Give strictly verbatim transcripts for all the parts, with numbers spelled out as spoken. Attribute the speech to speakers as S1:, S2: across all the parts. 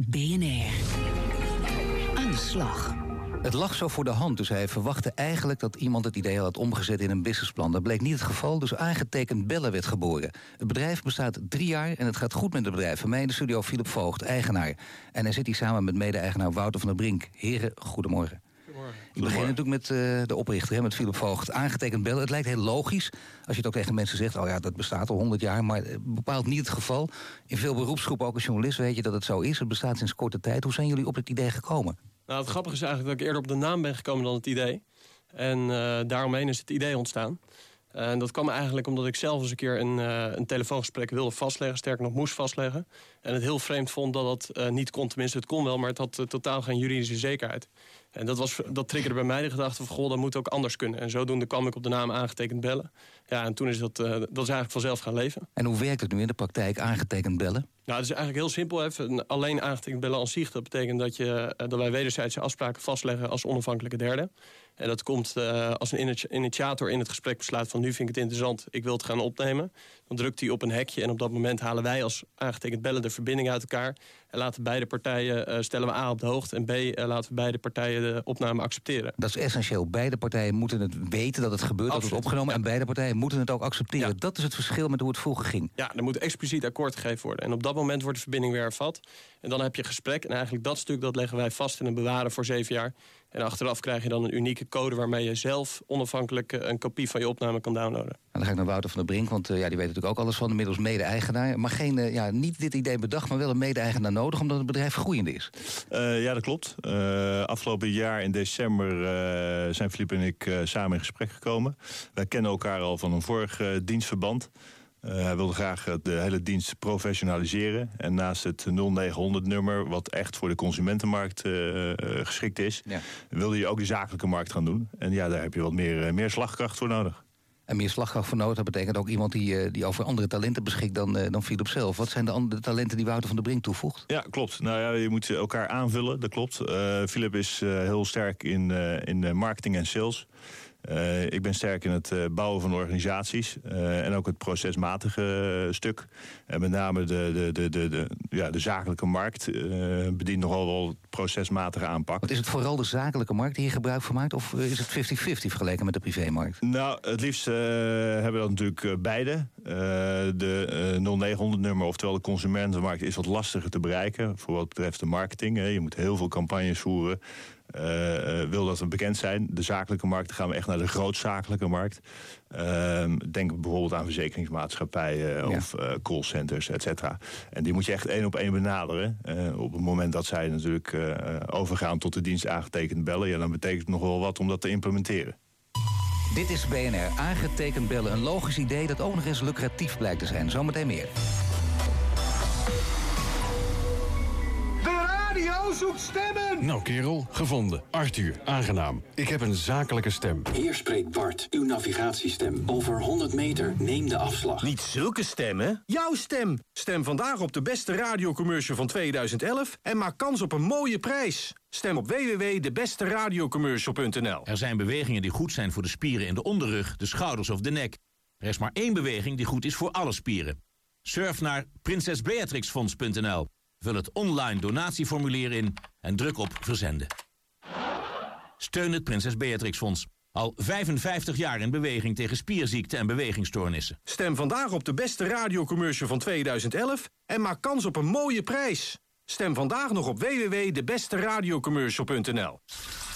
S1: B N R. Aan de slag.
S2: Het lag zo voor de hand, dus hij verwachtte eigenlijk dat iemand het idee had omgezet in een businessplan. Dat bleek niet het geval, dus aangetekend Bellen werd geboren. Het bedrijf bestaat drie jaar en het gaat goed met het bedrijf. Van mij in de studio Philip Voogd, eigenaar. En hij zit hier samen met mede-eigenaar Wouter van der Brink. Heren, goedemorgen. Goedemorgen. Ik begin natuurlijk met uh, de oprichter, hè, met Philip Voogd. Aangetekend Bellen, het lijkt heel logisch als je het ook tegen mensen zegt, oh ja, dat bestaat al honderd jaar, maar bepaald niet het geval. In veel beroepsgroepen, ook als journalist, weet je dat het zo is. Het bestaat sinds korte tijd. Hoe zijn jullie op het idee gekomen?
S3: Nou, het grappige is eigenlijk dat ik eerder op de naam ben gekomen dan het idee. En uh, daaromheen is het idee ontstaan. Uh, en dat kwam eigenlijk omdat ik zelf eens een keer een, uh, een telefoongesprek wilde vastleggen. Sterker nog, moest vastleggen. En het heel vreemd vond dat dat uh, niet kon. Tenminste, het kon wel, maar het had uh, totaal geen juridische zekerheid. En dat, was, dat triggerde bij mij de gedachte van, goh, dat moet ook anders kunnen. En zodoende kwam ik op de naam aangetekend Bellen. Ja, en toen is dat, uh, dat is eigenlijk vanzelf gaan leven.
S2: En hoe werkt het nu in de praktijk, aangetekend Bellen?
S3: Nou, het is eigenlijk heel simpel. Even. Alleen aangetekend bellen als zich. Dat betekent dat, je, dat wij wederzijdse afspraken vastleggen als onafhankelijke derde. En dat komt uh, als een initiator in het gesprek besluit van, nu vind ik het interessant, ik wil het gaan opnemen. Dan drukt hij op een hekje en op dat moment halen wij als aangetekend bellen de verbinding uit elkaar. En laten beide partijen, uh, stellen we A op de hoogte en B, uh, laten we beide partijen de opname accepteren.
S2: Dat is essentieel. Beide partijen moeten het weten dat het gebeurt, dat het wordt opgenomen. Ja. En beide partijen moeten het ook accepteren. Ja. Dat is het verschil met hoe het vroeger ging.
S3: Ja, er moet expliciet akkoord gegeven worden. En op dat moment wordt de verbinding weer hervat. En dan heb je gesprek. En eigenlijk dat stuk dat leggen wij vast en bewaren voor zeven jaar. En achteraf krijg je dan een unieke code waarmee je zelf onafhankelijk een kopie van je opname kan downloaden. En
S2: dan ga ik naar Wouter van der Brink, want uh, ja, die weet natuurlijk ook alles van, inmiddels mede-eigenaar. Maar geen, uh, ja, niet dit idee bedacht, maar wel een mede-eigenaar nodig, omdat het bedrijf groeiende is.
S4: Uh, ja, dat klopt. Uh, afgelopen jaar in december uh, zijn Philip en ik uh, samen in gesprek gekomen. Wij kennen elkaar al van een vorig uh, dienstverband. Uh, hij wilde graag de hele dienst professionaliseren. En naast het nul negenhonderd nummer, wat echt voor de consumentenmarkt uh, uh, geschikt is, ja, wilde je ook de zakelijke markt gaan doen. En ja, daar heb je wat meer, uh, meer slagkracht voor nodig.
S2: En meer slagkracht voor nodig, dat betekent ook iemand die, uh, die over andere talenten beschikt dan, uh, dan Philip zelf. Wat zijn de andere talenten die Wouter van der Brink toevoegt?
S4: Ja, klopt. Nou ja, je moet elkaar aanvullen, dat klopt. Uh, Philip is uh, heel sterk in, uh, in marketing en sales. Uh, ik ben sterk in het uh, bouwen van organisaties uh, en ook het procesmatige uh, stuk. En met name de, de, de, de, de, ja, de zakelijke markt uh, bedient nogal wel procesmatige aanpak.
S2: Wat is het vooral de zakelijke markt die hier gebruik van maakt? Of is het vijftig vijftig vergeleken met de privémarkt?
S4: Nou, het liefst uh, hebben we dat natuurlijk uh, beide. Uh, de uh, nul negenhonderd nummer, oftewel de consumentenmarkt, is wat lastiger te bereiken voor wat betreft de marketing. Hè. Je moet heel veel campagnes voeren. Uh, uh, wil dat we bekend zijn. De zakelijke markt, dan gaan we echt naar de grootzakelijke markt. Uh, denk bijvoorbeeld aan verzekeringsmaatschappijen ja. of uh, callcenters, et cetera. En die moet je echt één op één benaderen. Uh, op het moment dat zij natuurlijk uh, overgaan tot de dienst aangetekend bellen, ja, dan betekent het nog wel wat om dat te implementeren.
S2: Dit is B N R, aangetekend bellen. Een logisch idee dat ook nog eens lucratief blijkt te zijn. Zometeen meer.
S5: Zoekt stemmen!
S6: Nou kerel, gevonden. Arthur, aangenaam. Ik heb een zakelijke stem.
S7: Hier spreekt Bart, uw navigatiestem. Over honderd meter neem de afslag.
S5: Niet zulke stemmen, jouw stem. Stem vandaag op de beste radiocommercial van tweeduizend elf... en maak kans op een mooie prijs. Stem op w w w punt de beste radiocommercial punt n l.
S8: Er zijn bewegingen die goed zijn voor de spieren in de onderrug, de schouders of de nek. Er is maar één beweging die goed is voor alle spieren. Surf naar prinses beatrix fonds punt n l. Vul het online donatieformulier in en druk op verzenden. Steun het Prinses Beatrix Fonds. Al vijfenvijftig jaar in beweging tegen spierziekten en bewegingsstoornissen.
S5: Stem vandaag op de beste radiocommercial van tweeduizend elf... en maak kans op een mooie prijs. Stem vandaag nog op w w w punt de beste radiocommercial punt n l.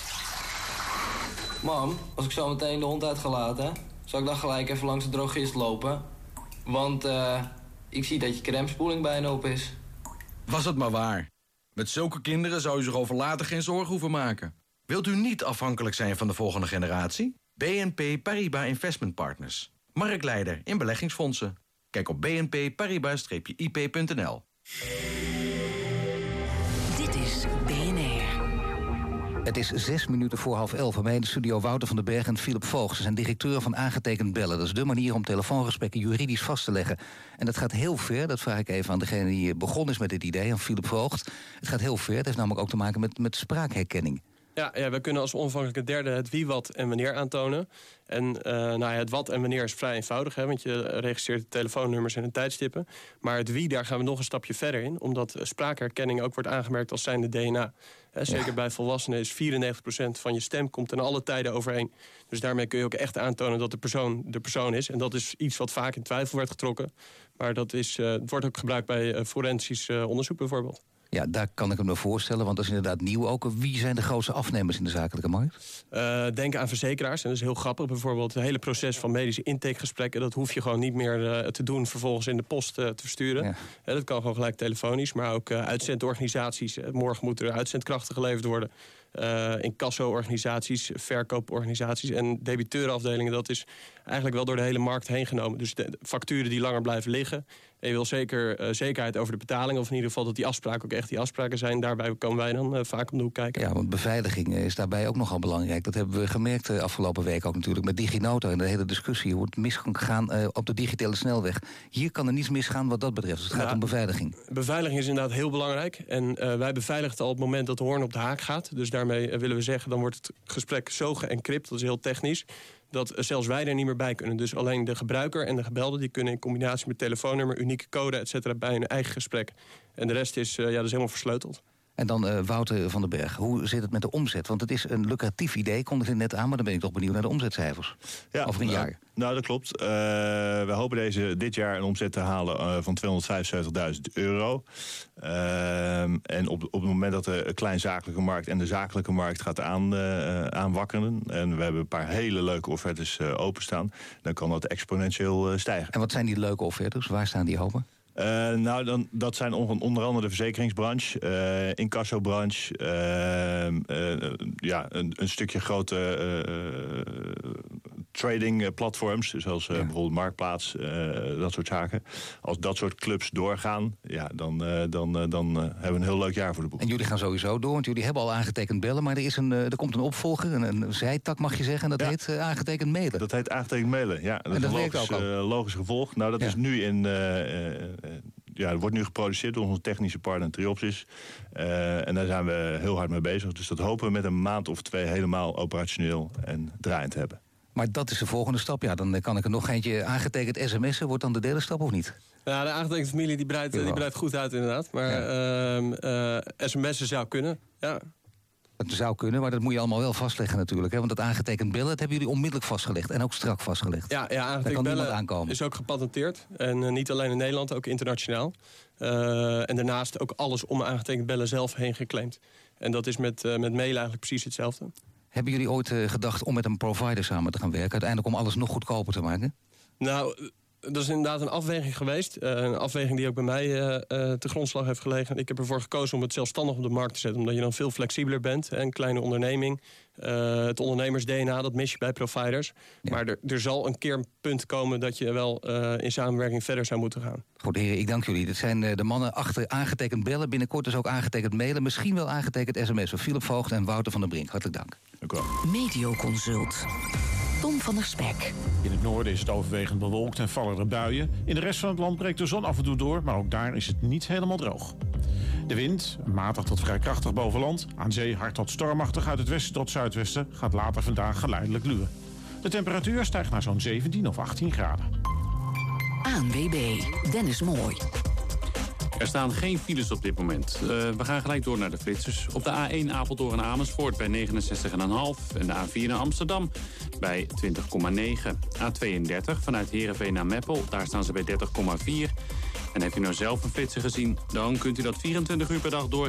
S9: Mam, als ik zo meteen de hond uit ga laten... zal ik dan gelijk even langs de drogist lopen? Want uh, ik zie dat je crèmespoeling bijna op is.
S10: Was het maar waar. Met zulke kinderen zou u zich over later geen zorgen hoeven maken. Wilt u niet afhankelijk zijn van de volgende generatie? B N P Paribas Investment Partners. Marktleider in beleggingsfondsen. Kijk op b n p paribas i p punt n l.
S1: Dit is B N R.
S2: Het is zes minuten voor half elf. Bij mij in de studio Wouter van der Berg en Philip Voogd. Ze zijn directeur van aangetekend bellen. Dat is de manier om telefoongesprekken juridisch vast te leggen. En dat gaat heel ver. Dat vraag ik even aan degene die begonnen is met dit idee, aan Philip Voogd. Het gaat heel ver. Het heeft namelijk ook te maken met, met spraakherkenning.
S3: Ja, ja, we kunnen als onafhankelijke derde het wie, wat en wanneer aantonen. En uh, nou ja, het wat en wanneer is vrij eenvoudig, hè, want je registreert de telefoonnummers en de tijdstippen. Maar het wie, daar gaan we nog een stapje verder in, omdat spraakherkenning ook wordt aangemerkt als zijnde D N A. Hè, zeker ja. bij volwassenen is vierennegentig procent van je stem komt ten alle tijden overeen. Dus daarmee kun je ook echt aantonen dat de persoon de persoon is. En dat is iets wat vaak in twijfel werd getrokken. Maar dat is, uh, het wordt ook gebruikt bij uh, forensisch uh, onderzoek bijvoorbeeld.
S2: Ja, daar kan ik hem me voorstellen, want dat is inderdaad nieuw ook. Wie zijn de grootste afnemers in de zakelijke markt?
S3: Uh, denk aan verzekeraars, en dat is heel grappig. Bijvoorbeeld het hele proces van medische intakegesprekken, dat hoef je gewoon niet meer uh, te doen, vervolgens in de post uh, te versturen. Ja. Uh, dat kan gewoon gelijk telefonisch, maar ook uh, uitzendorganisaties. Uh, morgen moeten er uitzendkrachten geleverd worden. Uh, incasso-organisaties, verkooporganisaties en debiteurenafdelingen. Dat is eigenlijk wel door de hele markt heen genomen. Dus de facturen die langer blijven liggen. En je wil zeker uh, zekerheid over de betaling, of in ieder geval dat die afspraken ook echt die afspraken zijn. Daarbij komen wij dan uh, vaak om de hoek kijken.
S2: Ja, want beveiliging is daarbij ook nogal belangrijk. Dat hebben we gemerkt de afgelopen week ook natuurlijk met DigiNotar en de hele discussie hoe het misgaan uh, op de digitale snelweg. Hier kan er niets misgaan wat dat betreft. Dus het gaat ja, om beveiliging.
S3: Beveiliging is inderdaad heel belangrijk. En uh, wij beveiligen het al op het moment dat de hoorn op de haak gaat. Dus daarmee uh, willen we zeggen, dan wordt het gesprek zo geencrypt, dat is heel technisch, dat zelfs wij er niet meer bij kunnen. Dus alleen de gebruiker en de gebelde die kunnen in combinatie met telefoonnummer, unieke code, et cetera, bij hun eigen gesprek. En de rest is, uh, ja, dat is helemaal versleuteld.
S2: En dan uh, Wouter van den Berg, hoe zit het met de omzet? Want het is een lucratief idee, kondigde het net aan, maar dan ben ik toch benieuwd naar de omzetcijfers. Ja, over een
S4: nou,
S2: jaar.
S4: Nou, dat klopt. Uh, we hopen deze, dit jaar een omzet te halen uh, van tweehonderdvijfenzeventigduizend euro. Uh, en op, op het moment dat de kleinzakelijke markt en de zakelijke markt gaat aan, uh, aanwakkeren, en we hebben een paar hele leuke offertes uh, openstaan, dan kan dat exponentieel uh, stijgen.
S2: En wat zijn die leuke offertes? Waar staan die open?
S4: Uh, nou, dan, dat zijn onder andere de verzekeringsbranche, uh, incassobranche, uh, uh, ja, een, een stukje grote uh, trading platforms, zoals uh, ja. bijvoorbeeld Marktplaats, uh, dat soort zaken. Als dat soort clubs doorgaan, ja, dan, uh, dan, uh, dan uh, hebben we een heel leuk jaar voor de boek.
S2: En jullie gaan sowieso door, want jullie hebben al aangetekend bellen, maar er, is een, uh, er komt een opvolger, een, een zijtak mag je zeggen, en dat ja. heet uh, aangetekend mailen.
S4: Dat heet aangetekend mailen, ja. Dat, en dat is een logisch, ook uh, logisch gevolg. Nou, dat ja. is nu in... Uh, uh, Ja, het wordt nu geproduceerd door onze technische partner Triopsis. Uh, en daar zijn we heel hard mee bezig. Dus dat hopen we met een maand of twee helemaal operationeel en draaiend te hebben. Maar
S2: dat is de volgende stap. Ja, dan kan ik er nog eentje aangetekend sms'en. Wordt dan de derde stap of niet?
S3: Ja, de aangetekende familie die breidt, die breidt goed uit inderdaad. Maar ja. uh, uh, sms'en zou kunnen, ja.
S2: Het zou kunnen, maar dat moet je allemaal wel vastleggen natuurlijk. Hè? Want dat aangetekend bellen, dat hebben jullie onmiddellijk vastgelegd. En ook strak vastgelegd.
S3: Ja, ja aangetekend bellen is ook gepatenteerd. En uh, niet alleen in Nederland, ook internationaal. Uh, en daarnaast ook alles om aangetekend bellen zelf heen geclaimd. En dat is met, uh, met mailen eigenlijk precies hetzelfde.
S2: Hebben jullie ooit uh, gedacht om met een provider samen te gaan werken? Uiteindelijk om alles nog goedkoper te maken?
S3: Nou... Dat is inderdaad een afweging geweest. Uh, een afweging die ook bij mij uh, uh, te grondslag heeft gelegen. Ik heb ervoor gekozen om het zelfstandig op de markt te zetten. Omdat je dan veel flexibeler bent. Een kleine onderneming. Uh, het ondernemers-D N A, dat mis je bij providers. Ja. Maar er, er zal een keer een punt komen dat je wel uh, in samenwerking verder zou moeten gaan.
S2: Goed, heren, ik dank jullie. Dit zijn uh, de mannen achter aangetekend bellen. Binnenkort dus ook aangetekend mailen. Misschien wel aangetekend sms'en. Philip Voogd en Wouter van der Brink. Hartelijk dank.
S4: Dank u wel.
S1: Medioconsult. Tom van der Spek.
S11: In het noorden is het overwegend bewolkt en vallen er buien. In de rest van het land breekt de zon af en toe door, maar ook daar is het niet helemaal droog. De wind, matig tot vrij krachtig boven land, aan zee hard tot stormachtig uit het westen tot zuidwesten, gaat later vandaag geleidelijk luwen. De temperatuur stijgt naar zo'n zeventien of achttien graden.
S1: A N W B, Dennis Mooi.
S12: Er staan geen files op dit moment. Uh, we gaan gelijk door naar de flitsers. Op de A één Apeldoorn en Amersfoort bij negenenzestig komma vijf. En de A vier naar Amsterdam bij twintig komma negen. A tweeëndertig vanuit Heerenveen naar Meppel. Daar staan ze bij dertig komma vier. En heb je nou zelf een flitser gezien, dan kunt u dat vierentwintig uur per dag door.